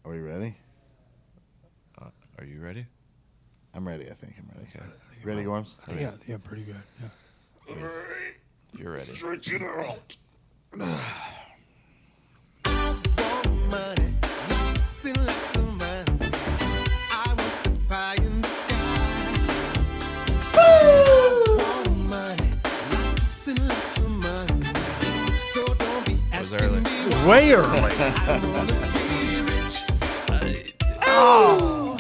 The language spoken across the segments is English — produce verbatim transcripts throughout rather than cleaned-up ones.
Are we ready? Uh, are you ready? I'm ready. I think I'm ready. Okay. Ready, Gorms? Ready. Yeah, yeah, pretty good. Yeah. All right. You're ready. Stretch it out. Was early. Way early. Oh.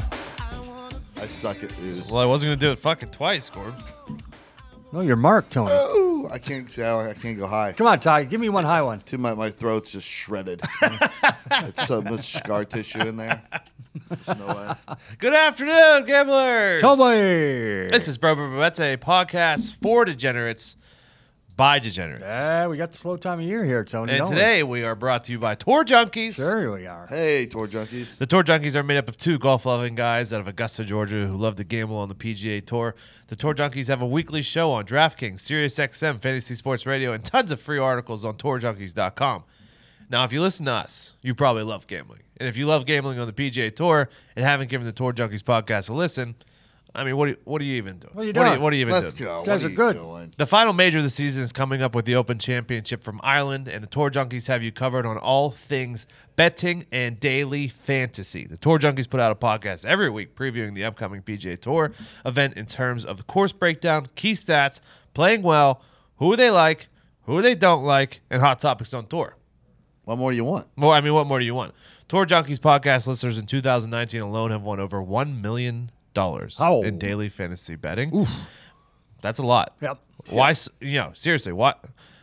I suck at these. Well, I wasn't gonna do it fucking twice, Corbs. No, you're Mark, Tony. Oh, I can't say I can't go high. Come on, Ty. Give me one high one. Too my my throat's just shredded. It's so much scar tissue in there. There's no way. Good afternoon, gamblers. Tony. This is Bro Bro Bro. That's a podcast for degenerates by degenerates. Yeah, we got the slow time of year here, Tony. And don't today we are brought to you by Tour Junkies. we? Sure we are. Hey, Tour Junkies. The Tour Junkies are made up of two golf-loving guys out of Augusta, Georgia, who love to gamble on the P G A Tour. The Tour Junkies have a weekly show on DraftKings, SiriusXM, Fantasy Sports Radio, and tons of free articles on tour junkies dot com. Now, if you listen to us, you probably love gambling. And if you love gambling on the P G A Tour and haven't given the Tour Junkies podcast a listen, I mean, what do you, what do you even do? What are you What, doing? what are you even Let's doing? go. You guys What are you good. doing? The final major of the season is coming up with the Open Championship from Ireland, and the Tour Junkies have you covered on all things betting and daily fantasy. The Tour Junkies put out a podcast every week previewing the upcoming P G A Tour event in terms of the course breakdown, key stats, playing well, who they like, who they don't like, and hot topics on tour. What more do you want? Well, I mean, what more do you want? Tour Junkies podcast listeners in two thousand nineteen alone have won over one million dollars Oh. in daily fantasy betting. That's a lot. Yep. Why, s- you know, seriously, what?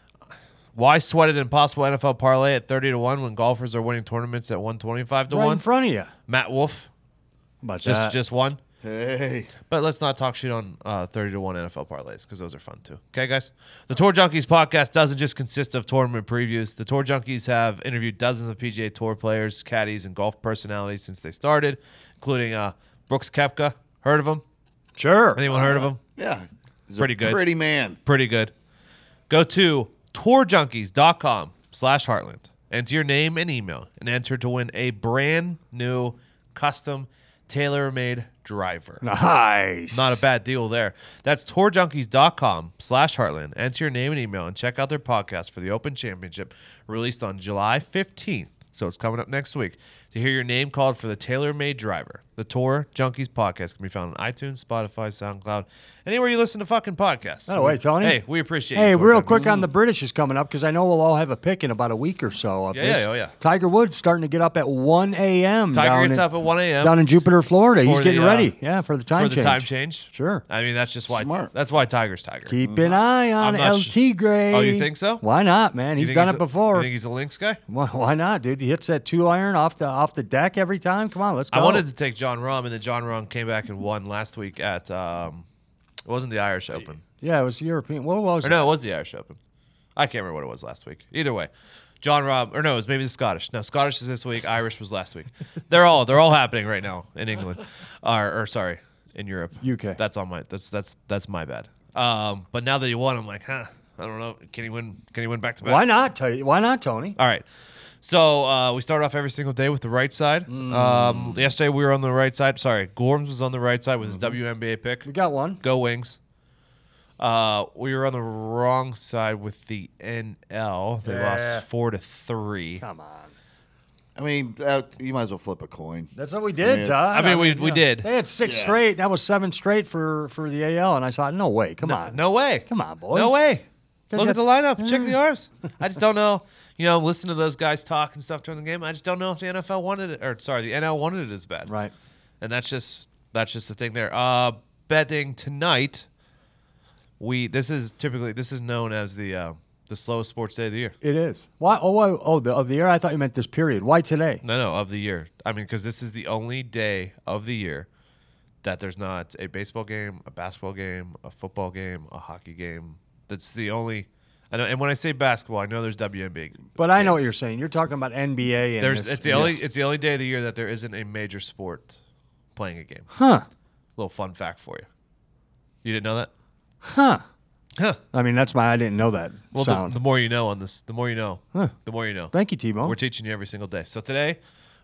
Why sweat an impossible N F L parlay at thirty to one when golfers are winning tournaments at one twenty-five to Right in one? front of you. Matt Wolf, About just that. just one. Hey. But let's not talk shit on uh, thirty to one N F L parlays because those are fun too. Okay, guys? The Tour Junkies podcast doesn't just consist of tournament previews. The Tour Junkies have interviewed dozens of P G A Tour players, caddies, and golf personalities since they started, including uh, Brooks Koepka. Heard of him? Sure. Anyone heard of him? Yeah. He's Pretty a good. Pretty man. Pretty good. Go to tour junkies dot com slash heartland. Enter your name and email and enter to win a brand new custom tailor-made driver. Nice. Not a bad deal there. That's tour junkies dot com slash heartland. Enter your name and email and check out their podcast for the Open Championship released on July fifteenth. So it's coming up next week. To hear your name called for the tailor-made driver, the Tour Junkies podcast can be found on iTunes, Spotify, SoundCloud, anywhere you listen to fucking podcasts. Oh, wait, Tony. Hey, we appreciate Hey, you. Tour real Junkies. quick on the British is coming up because I know we'll all have a pick in about a week or so. Of Yeah, this. yeah, oh, yeah. Tiger Woods starting to get up at one a.m. Tiger down gets in, up at one a.m. down in Jupiter, Florida. He's for getting the, uh, ready. Yeah, for the time for the change. time change. Sure. I mean, that's just why. Smart. That's why Tiger's Tiger. Keep an eye on I'm not El sh- Tigre. Oh, you think so? Why not, man? You He's think done he's it a- before. You think he's a Lynx guy? Why, why not, dude? He hits that two iron off the off the deck every time. Come on, let's go. I wanted to take John Rahm, and then John Rahm came back and won last week at. Um, it wasn't the Irish Open. Yeah, it was European. What was Or it? no, it was the Irish Open. I can't remember what it was last week. Either way, John Rahm, or no, it was maybe the Scottish. No, Scottish is this week. Irish was last week. They're all they're all happening right now in England, or, or sorry, in Europe. U K. That's on my that's that's that's my bad. Um, but now that he won, I'm like, huh, I don't know. Can he win? Can he win back to back? Why not? Tell you, why not, Tony? All right. So uh, we start off every single day with the right side. Um, yesterday we were on the right side. Sorry, Gorms was on the right side with his W N B A pick. We got one. Go Wings. Uh, we were on the wrong side with the N L. They Yeah. lost four to three. Come on. I mean, that, you might as well flip a coin. That's what we I did, mean, Todd. I mean, we- we did. They had six Yeah. straight. That was seven straight for, for the A L, and I thought, no way. Come on. No way. Come on, boys. No way. 'Cause Look you at the lineup. Check the arms. I just don't know. You know, listen to those guys talk and stuff during the game. I just don't know if the N F L wanted it, or sorry, the N L wanted it as bad. Right. And that's just that's just the thing there. Uh, betting tonight. We this is typically this is known as the uh, the slowest sports day of the year. It is. Why? Oh, oh, oh the, of the year? I thought you meant this period. Why today? No, no, of the year. I mean, because this is the only day of the year that there's not a baseball game, a basketball game, a football game, a hockey game. That's the only. I know, and when I say basketball, I know there's W N B A. But I know what games. you're saying. You're talking about N B A. And There's this, it's the yeah. only it's the only day of the year that there isn't a major sport playing a game. Huh. Little fun fact for you. You didn't know that? Huh. Huh. I mean, that's my. I didn't know that Well, the, sound. the more you know on this, the more you know. Huh. The more you know. Thank you, T-Bone. We're teaching you every single day. So today,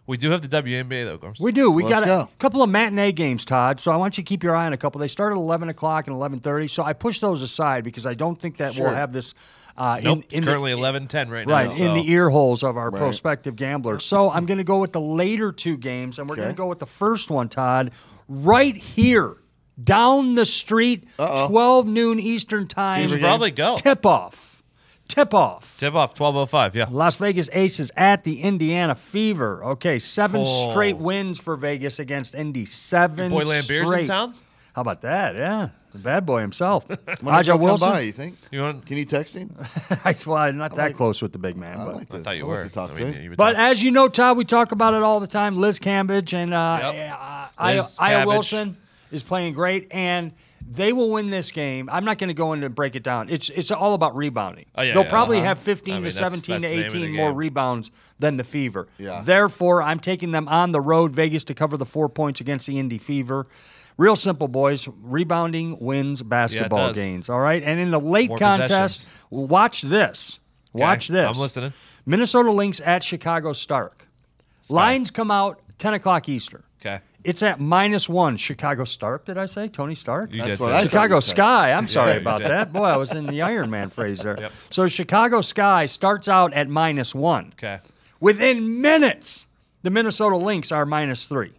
We do have the W N B A though, Gorms. We do. We Let's got a go. couple of matinee games, Todd. So I want you to keep your eye on a couple. They start at eleven o'clock and eleven thirty. So I push those aside because I don't think that Sure. we'll have this. Uh, Nope, in, it's in currently the, eleven ten right now. right so- in the ear holes of our Right. prospective gamblers. So I'm going to go with the later two games, and we're going Okay. to go with the first one, Todd, right here down the street, Uh-oh. twelve noon Eastern time. You should probably go. Tip off. Tip off. Tip off twelve oh five. Yeah. Las Vegas Aces at the Indiana Fever. Okay, seven Oh. straight wins for Vegas against Indy. Seven Your boy Lambier's straight. in town. How about that? Yeah, the bad boy himself. When does Aja he come Wilson. by, you think? You want? Can you text him? well, I'm not that like- close with the big man. I'd But, like to, I thought you I'd like were. to talk I to mean, him. you would but talk- as you know, Todd, we talk about it all the time. Liz Cambridge and uh, Yep. uh, Liz Aya Cabbage. Wilson is playing great, and they will win this game. I'm not going to go in and break it down. It's it's all about rebounding. Oh, yeah, They'll yeah. probably Uh-huh. have fifteen I mean, to that's- seventeen that's the to name of the eighteen more game. rebounds than the Fever. Yeah. Therefore, I'm taking them on the road, Vegas, to cover the four points against the Indy Fever. Real simple, boys. Rebounding wins basketball does. games. All right, and in the late More contest, possessions. watch this. Watch Okay, this. I'm listening. Minnesota Lynx at Chicago Stark. Lines come out ten o'clock Eastern. Okay. It's at minus one. Chicago Stark, did I say? Tony Stark? You That's did what say I that. thought Chicago you said. Sky. I'm sorry you about did. that. Boy, I was in the Iron Man phrase there. Yep. So Chicago Sky starts out at minus one. Okay. Within minutes, the Minnesota Lynx are minus three.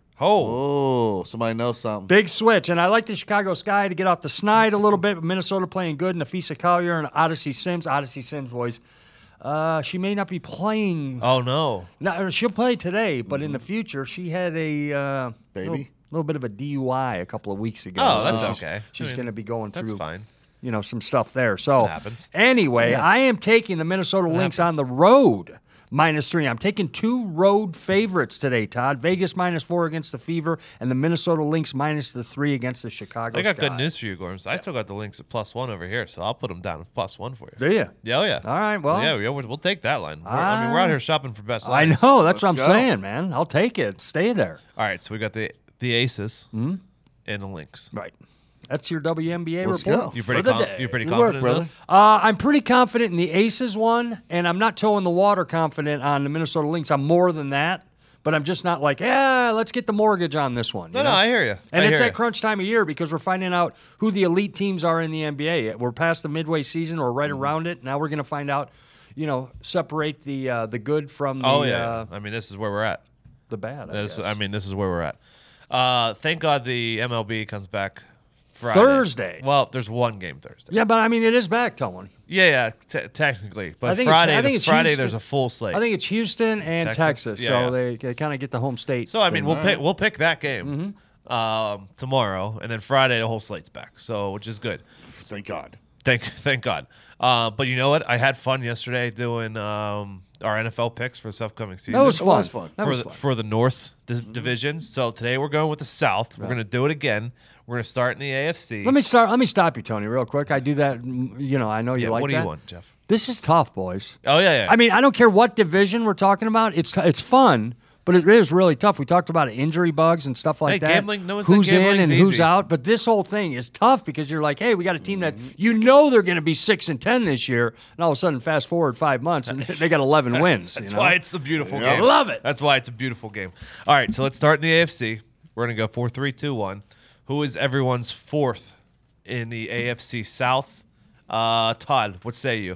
Oh. Oh, somebody knows something. Big switch. And I like the Chicago Sky to get off the snide a little bit. But Minnesota playing good. Nafisa Collier and Odyssey Sims. Odyssey Sims, boys. Uh, she may not be playing. Oh no. No, she'll play today, but in the future, she had a uh, Baby? little, little bit of a D U I a couple of weeks ago. Oh, that's So okay. She's I mean, going to be going That's through, fine. you know, some stuff there. So, It happens. anyway, I am taking the Minnesota Lynx happens. on the road minus three. I'm taking two road favorites today, Todd. Vegas minus four against the Fever, and the Minnesota Lynx minus the three against the Chicago I got Sky. good news for you, Gorms. I still got the links at plus one over here, so I'll put them down at plus one for you. Do you? Yeah, oh yeah. All right, well- yeah, yeah, we'll, we'll take that line. We're, I mean, we're out here shopping for best I lines. know. That's what I'm Let's go. saying, man. I'll take it. Stay there. All right, so we got the the Aces Hmm? and the Lynx. Right. That's your W N B A Let's report. go. You pretty for the com- day. you pretty Good confident work, in brother. this? Uh, I'm pretty confident in the Aces one, and I'm not towing the water confident on the Minnesota Lynx. I'm more than that, but I'm just not like, yeah, let's get the mortgage on this one. you No, no, know? I hear you. And I it's hear that ya. crunch time of year because we're finding out who the elite teams are in the N B A. We're past the midway season or right around it. Now we're going to find out, you know, separate the uh, the good from the Oh yeah, uh, yeah. I mean, this is where we're at. the bad. I This, guess. I mean, this is where we're at. Uh, thank God the M L B comes back Friday. Thursday. Well, there's one game Thursday. yeah, but I mean, it is back, Tony. Yeah, yeah, t- technically, but I think it's- Friday, I the think it's Friday, Houston. there's a full slate. I think it's Houston and Texas? Texas, Yeah, so yeah. they, they kind of get the home state. so. I mean, thing. we'll pick we'll pick that game Mm-hmm. um, tomorrow, and then Friday the whole slate's back. So, which is good. Thank God. Thank thank God. Uh, but you know what? I had fun yesterday doing um, our N F L picks for this upcoming season. that was It fun. was fun. That for was the, fun. for the North di- division. So today we're going with the South. We're going to do it again. We're going to start in the A F C. Let me start. Let me stop you, Tony, real quick. I do that. mm, You know, I know you yeah, like what do that. you want, Jeff? This is tough, boys. Oh yeah, yeah. I mean, I don't care what division we're talking about. It's it's fun, but it is really tough. We talked about injury bugs and stuff like Hey, that. gambling- no one said who's in gambling's and who's easy. out. But this whole thing is tough because you're like, hey, we got a team that you know they're going to be six and ten this year, and all of a sudden, fast forward five months and they got eleven wins. That's you know? why it's the beautiful Yeah. game. Love it. That's why it's a beautiful game. All right, so let's start in the A F C. We're going to go four, three, two, one. Who is everyone's fourth in the A F C South? Uh, Todd, what say you?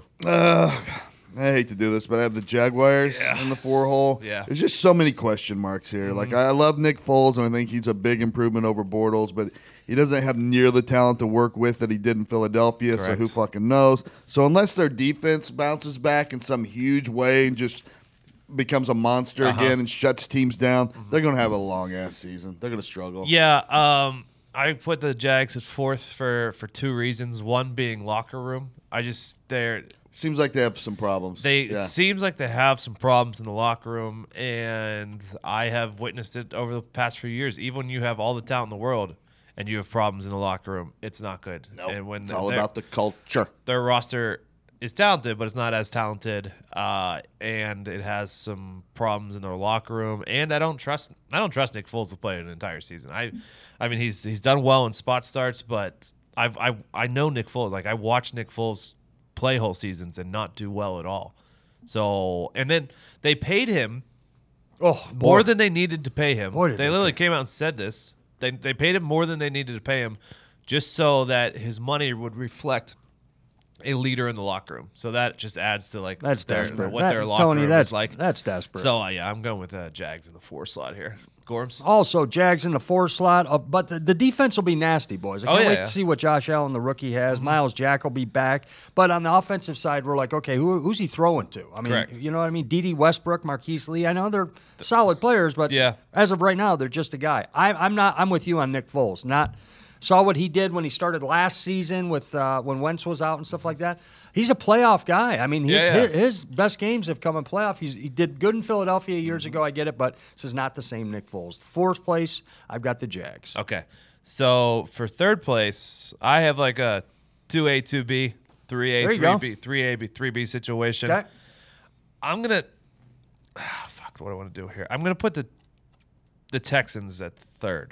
I hate to do this, but I have the Jaguars in the four hole. Yeah. There's just so many question marks here. Like, I love Nick Foles, and I think he's a big improvement over Bortles, but he doesn't have near the talent to work with that he did in Philadelphia, so Correct. who fucking knows? So unless their defense bounces back in some huge way and just becomes a monster Uh-huh. again and shuts teams down, they're going to have a long-ass season. They're going to struggle. Yeah, um, I put the Jags at fourth for, for two reasons. One being locker room. I just they're Seems like they have some problems. They yeah. it seems like they have some problems in the locker room, and I have witnessed it over the past few years. Even when you have all the talent in the world and you have problems in the locker room, it's not good. Nope. And when It's all their- about the culture. their roster is talented, but it's not as talented, uh, and it has some problems in their locker room. And I don't trust I don't trust Nick Foles to play an entire season. I, I mean he's he's done well in spot starts, but I've I I know Nick Foles. Like I watched Nick Foles play whole seasons and not do well at all. So and then they paid him Oh, more boy. than they needed to pay him. Boy, They did they literally came out and said this. They they paid him more than they needed to pay him, just so that his money would reflect a leader in the locker room. So that just adds to like That's their, desperate. what That- their locker Tony, room that's, is like. That's desperate. So uh, yeah, I'm going with uh, Jags in the four slot here. Gorms. Also, Jags in the four slot, uh, but the, the defense will be nasty, boys. I Oh, can't yeah, wait yeah. to see what Josh Allen, the rookie, has. Miles Jack will be back. But on the offensive side, we're like, okay, who, who's he throwing to? I mean, Correct. you know what I mean? D D Westbrook, Marquise Lee. I know they're solid players, but Yeah. as of right now, they're just a guy. I, I'm not. I'm with you on Nick Foles. Not saw what he did when he started last season with uh, when Wentz was out and stuff like that. He's a playoff guy. I mean, his, Yeah, yeah. his, his best games have come in playoff. He's, he did good in Philadelphia years ago. I get it, but this is not the same Nick Foles. Fourth place, I've got the Jags. Okay. So for third place, I have like a two A, two B, three A, There you three go. B, three A, three B situation. Okay. I'm gonna ah, fuck. What do I want to do here? I'm gonna put the the Texans at third.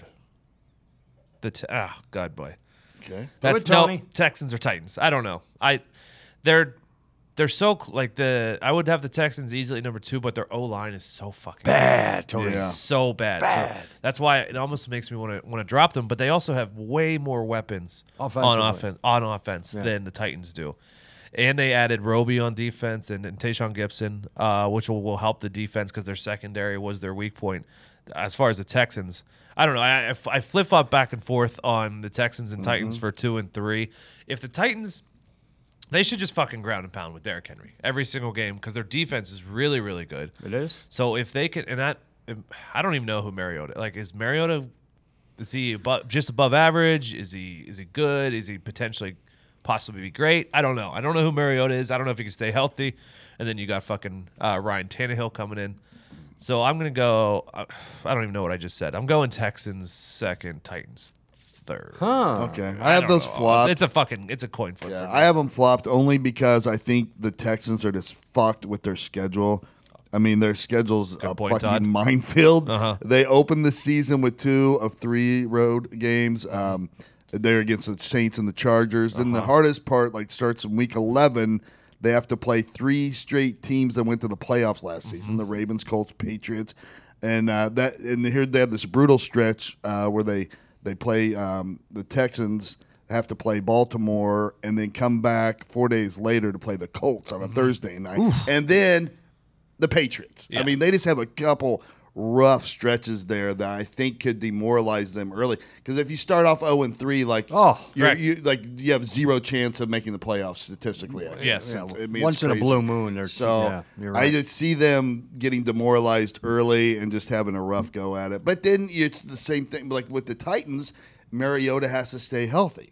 The te- oh god boy. Okay. That's it, no Tony. Texans or Titans. I don't know. I they're they're so cl- like the I would have the Texans easily number two, but their O line is so fucking Bad, Tony. Yeah. so bad. So that's why it almost makes me want to want to drop them. But they also have way more weapons on Offensively. offense on offense than the Titans do. And they added Roby on defense and, and Tayshaun Gibson, uh, which will, will help the defense because their secondary was their weak point. As far as the Texans, I don't know. I, I, I flip flop back and forth on the Texans and Titans for two and three. If the Titans, they should just fucking ground and pound with Derrick Henry every single game because their defense is really, really good. It is? So if they can, and that, if, I don't even know who Mariota. Like, is Mariota? Is he above, just above average? Is he is he good? Is he potentially possibly be great? I don't know. I don't know who Mariota is. I don't know if he can stay healthy. And then you got fucking uh, Ryan Tannehill coming in. So I'm gonna go. Uh, I don't even know what I just said. I'm going Texans second, Titans third. Huh. Okay. I have don't those know. flopped. It's a fucking. It's a coin flip. Yeah, for me. I have them flopped only because I think the Texans are just fucked with their schedule. I mean, their schedule's a point, fucking Todd. minefield. Uh-huh. They opened the season with two of three road games. Um, they're against the Saints and the Chargers. Then Uh-huh. the hardest part like starts in week eleven. They have to play three straight teams that went to the playoffs last Mm-hmm. season: the Ravens, Colts, Patriots, and uh, that. And here they have this brutal stretch uh, where they they play um, the Texans. Have to play Baltimore and then come back four days later to play the Colts on a Thursday night, and then the Patriots. Yeah. I mean, they just have a couple rough stretches there that I think could demoralize them early. Because if you start off zero and three, like Oh, you're, correct. you like you have zero chance of making the playoffs statistically. I think. Yes. It's- I mean, Once it's in a crazy. blue moon. They're, So yeah, you're I right. just see them getting demoralized early and just having a rough go at it. But then it's the same thing. Like with the Titans, Mariota has to stay healthy.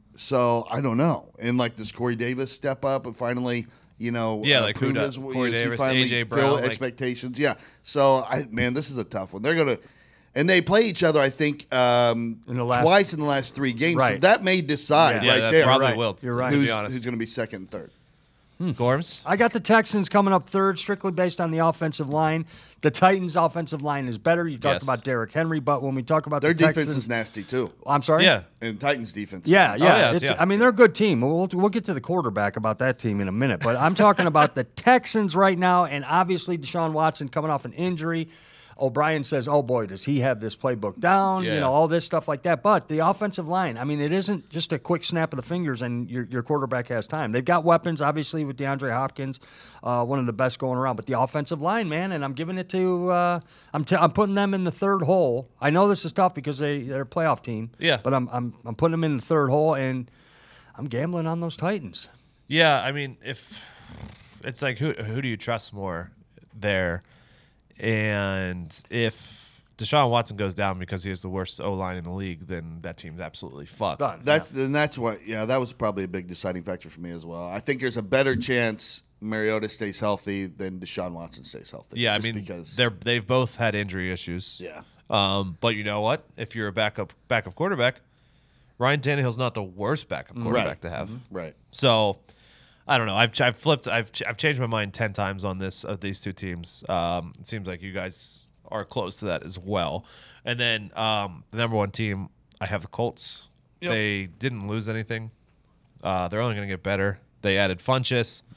So I don't know. And like, does Corey Davis step up and finally, you know, Yeah, uh, like who prove does? his- Corey does he Davis, finally A J fill Brown, like- expectations? Yeah. So I man, this is a tough one. They're gonna. And they play each other, I think, um, In the last- twice in the last three games. So Right. that may decide Yeah, right that there probably right. will. You're to right. be who's, honest. who's going to be second and third. Gorms. I got the Texans coming up third, strictly based on the offensive line. The Titans' offensive line is better. You talked Yes. about Derrick Henry, but when we talk about Their the defense Texans, is nasty too. I'm sorry. Yeah. And Titans defense. Yeah, is yeah. yeah, it's, yeah. I mean, they're a good team. We'll, we'll get to the quarterback about that team in a minute. But I'm talking about the Texans right now, and obviously Deshaun Watson coming off an injury. O'Brien says, oh, boy, does he have this playbook down, you Yeah. know, all this stuff like that. But the offensive line, I mean, it isn't just a quick snap of the fingers and your, your quarterback has time. They've got weapons, obviously, with DeAndre Hopkins, uh, one of the best going around. But the offensive line, man, and I'm giving it to uh, – I'm, t- I'm putting them in the third hole. I know this is tough because they, they're a playoff team. Yeah. But I'm, I'm, I'm putting them in the third hole, and I'm gambling on those Titans. Yeah, I mean, if it's like who who do you trust more there? And if Deshaun Watson goes down because he has the worst O line in the league, then that team's absolutely fucked. Done. That's and that's what. Yeah, that was probably a big deciding factor for me as well. I think there's a better chance Mariota stays healthy than Deshaun Watson stays healthy. Yeah, I just mean, because they're they've both had injury issues. Yeah. Um, but you know what? If you're a backup backup quarterback, Ryan Tannehill's not the worst backup quarterback Right. to have. right. So I don't know. I've I've flipped. I've ch- I've changed my mind ten times on this of these two teams. Um, it seems like you guys are close to that as well. And then um, the number one team, I have the Colts. Yep. They didn't lose anything. Uh, they're only going to get better. They added Funchess.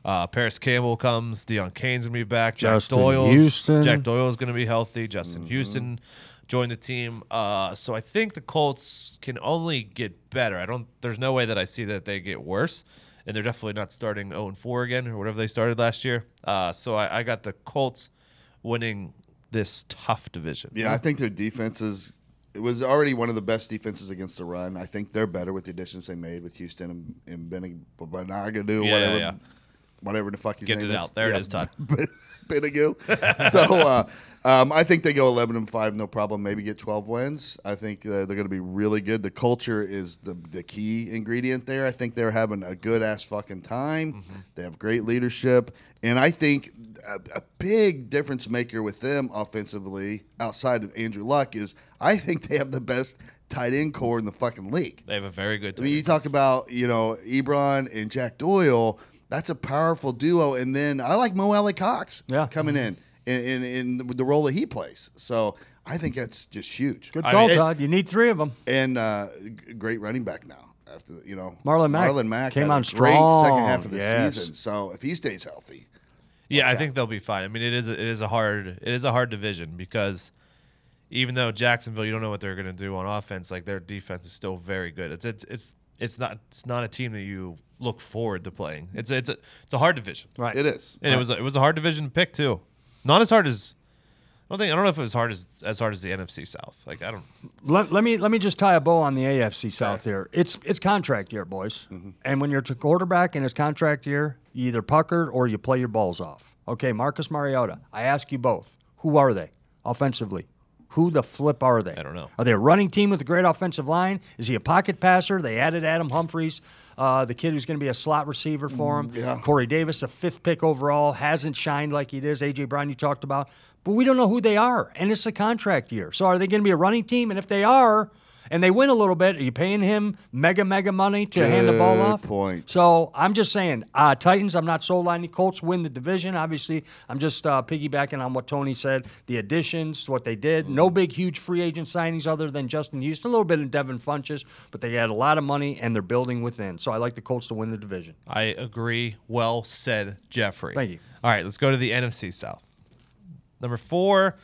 Uh, Paris Campbell comes. Deion Kane's gonna be back. Jack Justin Doyle's Houston. Jack Doyle's gonna be healthy. Justin Houston joined the team. Uh, so I think the Colts can only get better. I don't. There's no way that I see that they get worse, and they're definitely not starting oh and four again or whatever they started last year. Uh, so I, I got the Colts winning this tough division. Yeah, I think their defense is. It was already one of the best defenses against the run. I think they're better with the additions they made with Houston and, and Benny Benagadu, Yeah, whatever, yeah. whatever the fuck his Get name it is. out. There it Yeah, is, Todd. Benagoo. So uh, um, I think they go eleven and five, no problem. Maybe get twelve wins. I think uh, they're going to be really good. The culture is the the key ingredient there. I think they're having a good ass fucking time. Mm-hmm. They have great leadership, and I think a, a big difference maker with them offensively, outside of Andrew Luck, is I think they have the best tight end core in the fucking league. They have a very good I team. mean, you talk about, you know, Ebron and Jack Doyle. That's a powerful duo. And then I like Mo Alley Cox Yeah. coming in in, in in the role that he plays. So I think that's just huge. Good I call, mean- Todd. You need three of them. And uh, g- great running back now. After you know, Marlon Mack Marlon Mack came had on a great strong. second half of the Yes. season. So if he stays healthy, Yeah, I Watch think out. they'll be fine. I mean, it is a, it is a hard it is a hard division because even though Jacksonville, you don't know what they're going to do on offense, like their defense is still very good. It's it's it's it's not it's not a team that you look forward to playing. It's a, it's a, it's a hard division, Right. it is. and it was a, it was a hard division to pick too. Not as hard as I don't think I don't know if it was hard as as hard as the N F C South. Like I don't. Let, let me let me just tie a bow on the A F C South here. It's it's contract year, boys. Mm-hmm. And when you're a quarterback and it's contract year, you either pucker or you play your balls off. Okay, Marcus Mariota. I ask you both. Who are they offensively? Who the flip are they? I don't know. Are they a running team with a great offensive line? Is he a pocket passer? They added Adam Humphries, uh, the kid who's going to be a slot receiver for him. yeah. Corey Davis, a fifth pick overall, hasn't shined like he is. A J. Brown, you talked about. But we don't know who they are, and it's a contract year. So are they going to be a running team? And if they are, and they win a little bit, are you paying him mega, mega money to hand the ball Good off? point. So I'm just saying, uh, Titans, I'm not sold on the Colts win the division. Obviously, I'm just uh, piggybacking on what Tony said. The additions, what they did. No big, huge free agent signings other than Justin Houston. A little bit of Devin Funches, but they had a lot of money, and they're building within. So I like the Colts to win the division. I agree. Well said, Jeffrey. Thank you. All right, let's go to the N F C South. Number four.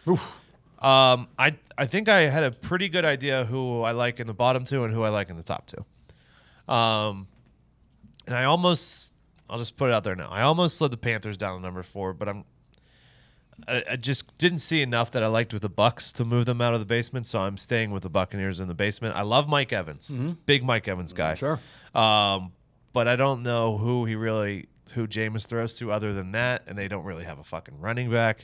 Um, I I think I had a pretty good idea who I like in the bottom two and who I like in the top two. Um, and I almost I'll just put it out there now. I almost slid the Panthers down to number four, but I'm I, I just didn't see enough that I liked with the Bucks to move them out of the basement, so I'm staying with the Buccaneers in the basement. I love Mike Evans, big Mike Evans guy. Sure. Um, but I don't know who he really who Jameis throws to other than that, and they don't really have a fucking running back.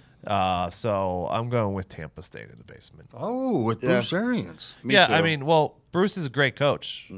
Uh, so I'm going with Tampa State in the basement. Oh, with Yeah. Bruce Arians. Me yeah, too. I mean, well, Bruce is a great coach,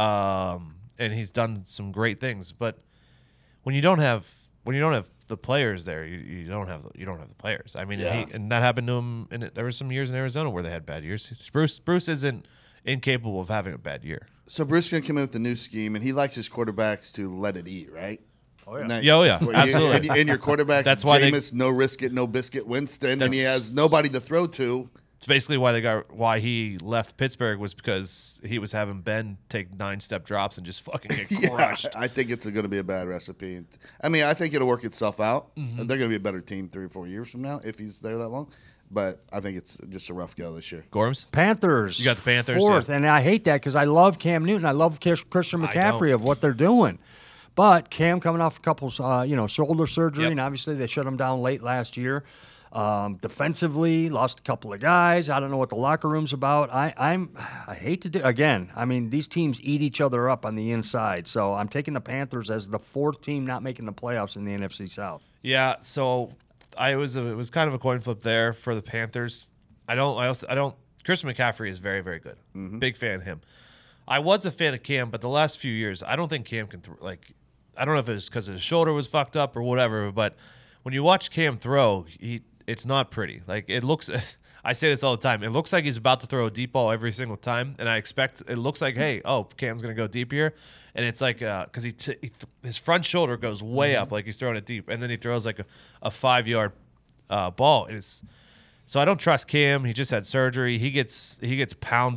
um, and he's done some great things. But when you don't have when you don't have the players there, you, you don't have the, you don't have the players. I mean, Yeah. and, he, and that happened to him. And there were some years in Arizona where they had bad years. Bruce Bruce isn't incapable of having a bad year. So Bruce going to come in with a new scheme, and he likes his quarterbacks to let it eat, right? Oh yeah. Yeah, oh, yeah, you- absolutely. And, and your quarterback, That's why they- Jameis, no risk it, no biscuit, Winston, and he That's- has nobody to throw to. It's basically why they got why he left Pittsburgh was because he was having Ben take nine step drops and just fucking get Yeah, crushed. I think it's going to be a bad recipe. I mean, I think it'll work itself out. Mm-hmm. They're going to be a better team three or four years from now if he's there that long. But I think it's just a rough go this year. Gorms? Panthers. You got the Panthers, Fourth, yeah. and I hate that because I love Cam Newton. I love Chris- Christian I McCaffrey don't. of what they're doing. But Cam coming off a couple, uh, you know, shoulder surgery, Yep. and obviously they shut him down late last year. Um, defensively, lost a couple of guys. I don't know what the locker room's about. I, I'm, I hate to do again. I mean, these teams eat each other up on the inside. So I'm taking the Panthers as the fourth team not making the playoffs in the N F C South. Yeah, so I was a, it was kind of a coin flip there for the Panthers. I don't I also I don't Christian McCaffrey is very very good. Big fan of him. I was a fan of Cam, but the last few years I don't think Cam can th- like I don't know if it's because his shoulder was fucked up or whatever, but when you watch Cam throw, he it's not pretty. Like it looks I say this all the time. It looks like he's about to throw a deep ball every single time, and I expect it looks like, hey, oh, Cam's gonna go deep here, and it's like because he, t- he th- his front shoulder goes way up, like he's throwing it deep, and then he throws like a, a five yard uh, ball, and it's so I don't trust Cam. He just had surgery. He gets he gets pounded.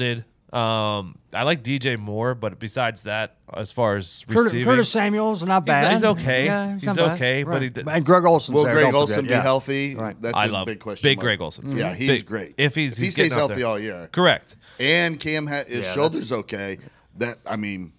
Um, I like D J Moore, but besides that, as far as Curtis, receiving, Curtis Samuel's not he's, bad. he's okay. Yeah, he's not bad. okay, but he. Right. d- And Greg Olson's Will there. Greg don't Olson forget. be Yeah. healthy? Right. That's I a love big question. big mark. Greg Olson. Yeah, he's Big- great. If he's, if he he's stays getting out healthy there. all year, Correct. and Cam ha- his Yeah, shoulder's okay. That I mean,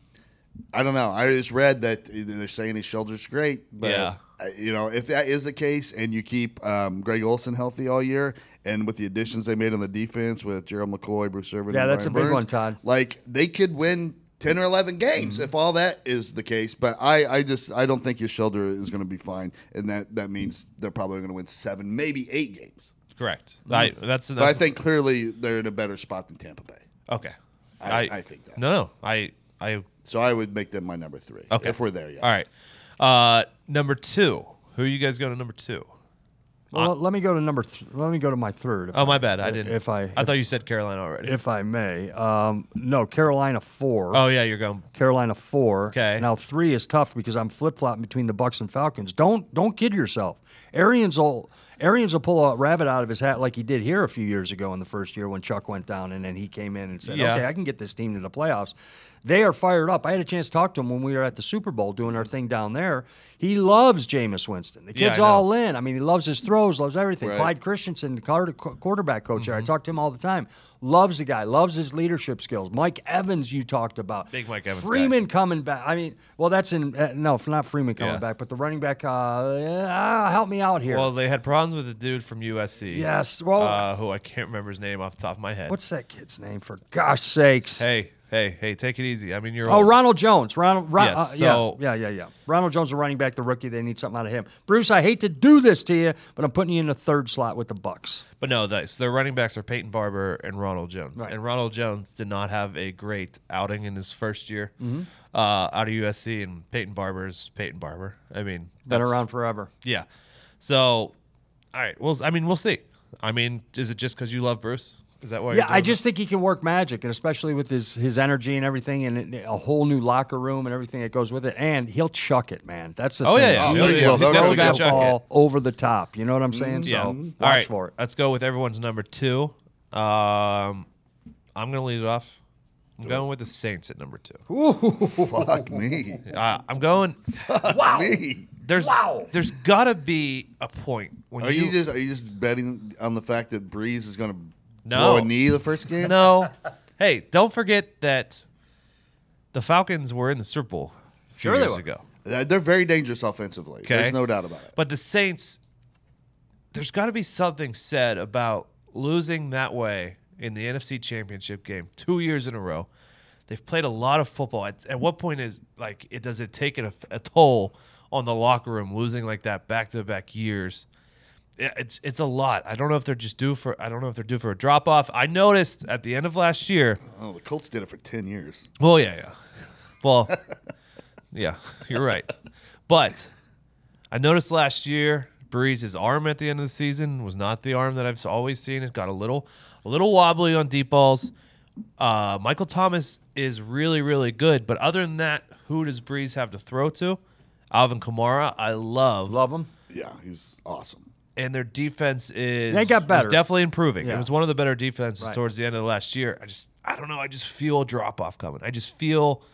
I don't know. I just read that they're saying his shoulder's great, but Yeah. uh, you know, if that is the case, and you keep um, Greg Olson healthy all year, and with the additions they made on the defense with Gerald McCoy, Bruce Irvin, Yeah, and that's Brian a big Burns, one, Todd. Like they could win ten or eleven games Mm-hmm. if all that is the case. But I, I just I don't think his shoulder is going to be fine, and that that means they're probably going to win seven, maybe eight games. Correct. I, that's But I enough. think clearly they're in a better spot than Tampa Bay. Okay. I, I think that. No, no. I. I. So I would make them my number three. Okay. If we're there yet. All right. Uh, number two. Who are you guys going to number two? Well, let me go to number. Th- let me go to my third. if Oh, I- my bad. I didn't. If I, I if, thought you said Carolina already. if I may, um, no, Carolina four. Oh yeah, you're going. Carolina four. Okay. Now three is tough because I'm flip flopping between the Bucks and Falcons. Don't don't kid yourself. Arians will Arians will pull a rabbit out of his hat like he did here a few years ago in the first year when Chuck went down, and then he came in and said, Yeah. "Okay, I can get this team to the playoffs." They are fired up. I had a chance to talk to him when we were at the Super Bowl doing our thing down there. He loves Jameis Winston. The Yeah, kid's I know. all in. I mean, he loves his throws, loves everything. Right. Clyde Christensen, the quarter- quarterback coach Mm-hmm. there, I talk to him all the time. Loves the guy, loves his leadership skills. Mike Evans, you talked about. Big Mike Evans guy. Freeman coming back. I mean, well, that's in uh, no, not Freeman coming Yeah. back, but the running back. Uh, uh, help me out here. Well, they had problems with the dude from U S C. yes. Well, Uh, who I can't remember his name off the top of my head. what's that kid's name? For gosh sakes. Hey, hey, hey! Take it easy. I mean, you're. Oh, old. Ronald Jones. Ronald. Ron, Yes, uh, so- yeah, yeah, yeah, yeah. Ronald Jones, the running back, the rookie. They need something out of him. Bruce, I hate to do this to you, but I'm putting you in the third slot with the Bucks. But no, that's, their running backs are Peyton Barber and Ronald Jones. Right. And Ronald Jones did not have a great outing in his first year Mm-hmm. uh, out of U S C, and Peyton Barber's Peyton Barber. I mean, Been that's- around forever. Yeah. So, all right. Well, I mean, we'll see. I mean, is it just because you love Bruce? Is that why? Yeah, you're I doing just think he can work magic, and especially with his his energy and everything, and it- a whole new locker room and everything that goes with it. And he'll chuck it, man. That's the Oh, thing. yeah, yeah. Oh, He yeah, will yeah, they'll throw really that chuck ball it. over the top. You know what I'm saying? Yeah. So All watch right. for it. Let's go with everyone's number two. Um, I'm going to lead it off. I'm going with the Saints at number two. Fuck me. Uh, I'm going. Wow. me. There's Wow. there's got to be a point when Are you, you just are you just betting on the fact that Breeze is going to No. blow a knee the first game? No. Hey, don't forget that the Falcons were in the Super Bowl a few Sure they years were. ago. Uh, They're very dangerous offensively. Okay. There's no doubt about it. But the Saints, there's got to be something said about losing that way in the N F C Championship game two years in a row. They've played a lot of football. At, at what point is like it does it take a, a toll on the locker room losing like that back to back years? Yeah, It's it's a lot. I don't know if they're just due for I don't know if they're due for a drop off. I noticed at the end of last year. Oh, the Colts did it for ten years. Well, yeah, yeah. Well, yeah, you're right. But I noticed last year, Breeze's arm at the end of the season was not the arm that I've always seen. It got a little, a little wobbly on deep balls. Uh, Michael Thomas is really, really good. But other than that, who does Breeze have to throw to? Alvin Kamara, I love. Love him. Yeah, he's awesome. And their defense is They got was better. definitely improving. Yeah. It was one of the better defenses Right. towards the end of the last year. I just I don't know. I just feel a drop off coming. I just feel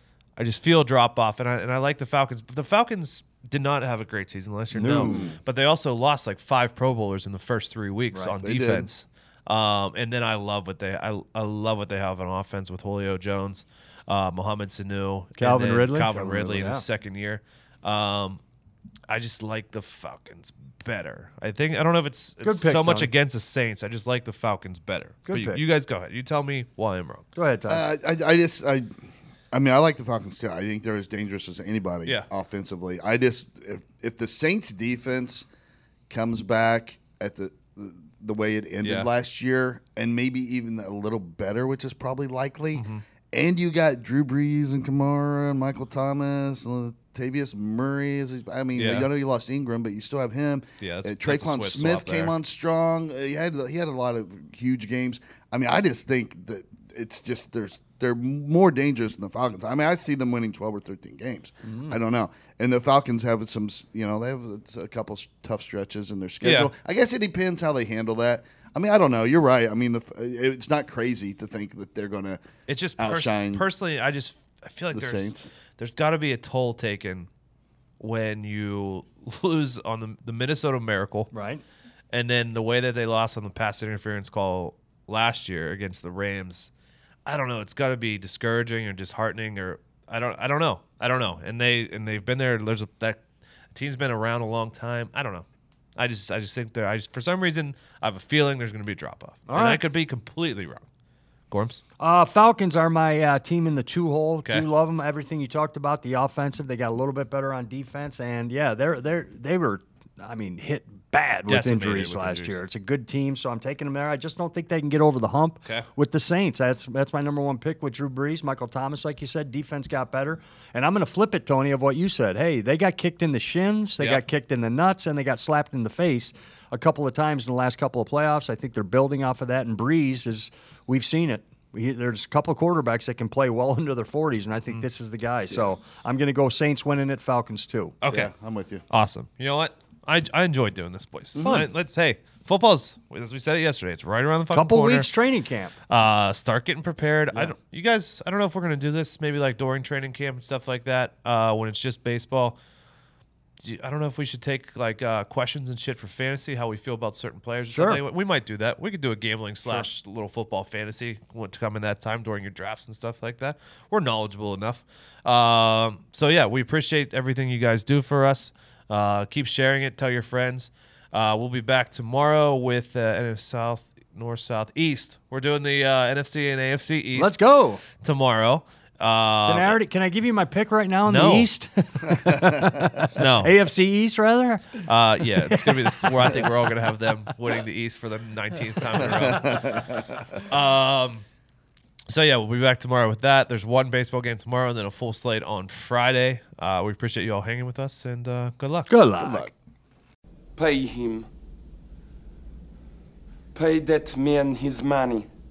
I just feel a drop off, and I and I like the Falcons. But the Falcons did not have a great season last year, no. But they also lost like five Pro Bowlers in the first three weeks Right. on They did. defense. Um, and then I love what they I, I love what they have on offense with Julio Jones, uh, Mohamed Sanu, and Calvin then Ridley? Calvin, Calvin Ridley in Ridley, his yeah. second year. Um, I just like the Falcons better. I think I don't know if it's, Good it's pick, so much Tony. against the Saints. I just like the Falcons better. Good But you, pick. you guys go ahead. You tell me why I'm wrong. Go ahead, Tom. Uh, I, I just, I, I mean, I like the Falcons too. I think they're as dangerous as anybody Yeah. offensively. I just, if, if the Saints defense comes back at the the, the way it ended Yeah. last year, and maybe even a little better, which is probably likely, Mm-hmm. and you got Drew Brees and Kamara and Michael Thomas, Latavius Murray. Is his, I mean, Yeah. I know you lost Ingram, but you still have him. Yeah, that's- uh, that's a Traquan switch Smith swap came there. on strong. Uh, he had he had a lot of huge games. I mean, I just think that it's just there's they're more dangerous than the Falcons. I mean, I see them winning twelve or thirteen games. Mm-hmm. I don't know. And the Falcons have some, you know, they have a couple tough stretches in their schedule. Yeah. I guess it depends how they handle that. I mean, I don't know. You're right. I mean, the, it's not crazy to think that they're going to It's just pers- outshine personally, I just I feel like the there's Saints. there's got to be a toll taken when you lose on the the Minnesota Miracle, Right. and then the way that they lost on the pass interference call last year against the Rams. I don't know. It's got to be discouraging or disheartening, or I don't. I don't know. I don't know. And they and they've been there. There's a, that team's been around a long time. I don't know. I just I just think that I just for some reason I have a feeling there's going to be a drop off, and right. I could be completely wrong. Gorms. Uh, Falcons are my uh, team in the two hole. Okay. Do love them. Everything you talked about, the offensive, they got a little bit better on defense, and yeah, they're they're they were, I mean, hit bad with Decimated injuries with last injuries. year. It's a good team, so I'm taking them there. I just don't think they can get over the hump Okay. with the Saints. That's that's my number one pick with Drew Brees, Michael Thomas, like you said. Defense got better, and I'm going to flip it, Tony, of what you said. Hey, they got kicked in the shins, they Yeah. got kicked in the nuts, and they got slapped in the face a couple of times in the last couple of playoffs. I think they're building off of that, and Brees is we've seen it. We, there's a couple of quarterbacks that can play well into their forties, and I think this is the guy. So I'm going to go Saints winning it, Falcons too. Okay. Yeah, I'm with you. Awesome. You know what? I, I enjoyed doing this, boys. Right, let's hey, football's as we said it yesterday. It's right around the fucking Couple corner. weeks training camp. Uh, start getting prepared. I don't. You guys. I don't know if we're gonna do this. Maybe like during training camp and stuff like that. Uh, when it's just baseball. Do you- I don't know if we should take like uh, questions and shit for fantasy. How we feel about certain players. Or Sure. something. We might do that. We could do a gambling slash little football fantasy to come in that time during your drafts and stuff like that. We're knowledgeable enough. Um, so yeah, we appreciate everything you guys do for us. Uh, keep sharing it. Tell your friends. Uh, we'll be back tomorrow with uh, N F C South, North, South, East. We're doing the uh, N F C and A F C East. Let's go. tomorrow. Uh, Can I, already, can I give you my pick right now in no. the East? no, A F C East, rather? uh, yeah, it's gonna be this. Where I think we're all gonna have them winning the East for the nineteenth time in a row. Um, so yeah, we'll be back tomorrow with that. There's one baseball game tomorrow, and then a full slate on Friday. Uh, we appreciate you all hanging with us, and uh, good luck. Good luck. Good luck. Pay him. Pay that man his money.